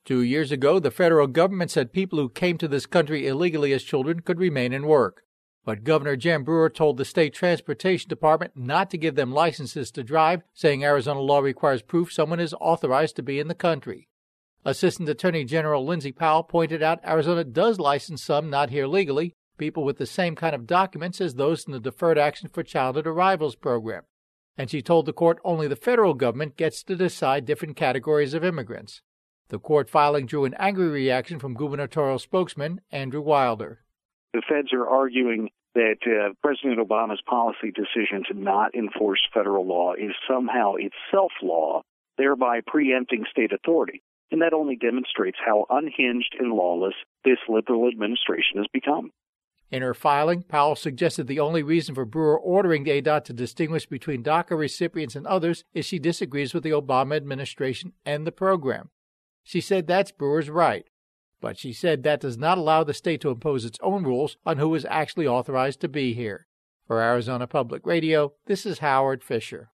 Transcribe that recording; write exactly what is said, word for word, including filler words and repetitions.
Two years ago, the federal government said people who came to this country illegally as children could remain and work. But Governor Jen Brewer told the state transportation department not to give them licenses to drive, saying Arizona law requires proof someone is authorized to be in the country. Assistant Attorney General Lindsey Powell pointed out Arizona does license some not here legally, people with the same kind of documents as those in the Deferred Action for Childhood Arrivals program. And she told the court only the federal government gets to decide different categories of immigrants. The court filing drew an angry reaction from gubernatorial spokesman Andrew Wilder. The feds are arguing that uh, President Obama's policy decision to not enforce federal law is somehow itself law, thereby preempting state authority. And that only demonstrates how unhinged and lawless this liberal administration has become. In her filing, Powell suggested the only reason for Brewer ordering the A D O T to distinguish between DACA recipients and others is she disagrees with the Obama administration and the program. She said that's Brewer's right. But she said that does not allow the state to impose its own rules on who is actually authorized to be here. For Arizona Public Radio, this is Howard Fisher.